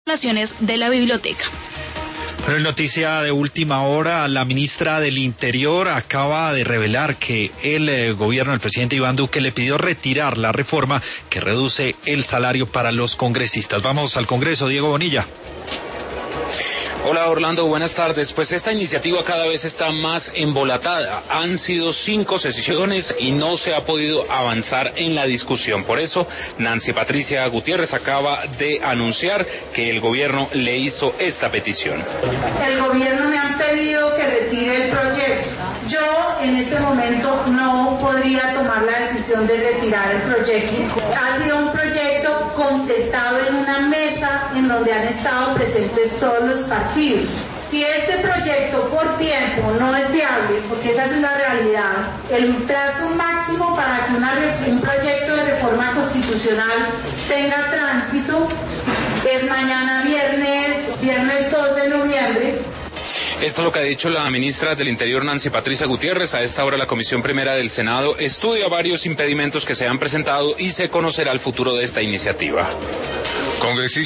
de la biblioteca. Pero en noticia de última hora, la ministra del Interior acaba de revelar que el gobierno del presidente Iván Duque le pidió retirar la reforma que reduce el salario para los congresistas. Vamos al Congreso, Diego Bonilla. Hola Orlando, buenas tardes. Pues esta iniciativa cada vez está más embolatada. Han sido 5 sesiones y no se ha podido avanzar en la discusión. Por eso, Nancy Patricia Gutiérrez acaba de anunciar que el gobierno le hizo esta petición. El gobierno me han pedido que retire el proyecto. Yo en este momento no podría tomar la decisión de retirar el proyecto. Ha sido un proyecto concertado en una mesa en donde han estado presentes todos los partidos. Si este proyecto por tiempo no es viable, porque esa es la realidad, el plazo máximo para que un proyecto de reforma constitucional tenga tránsito es mañana viernes 2 de noviembre. Esto es lo que ha dicho la ministra del Interior, Nancy Patricia Gutiérrez. A esta hora la Comisión Primera del Senado estudia varios impedimentos que se han presentado y se conocerá el futuro de esta iniciativa.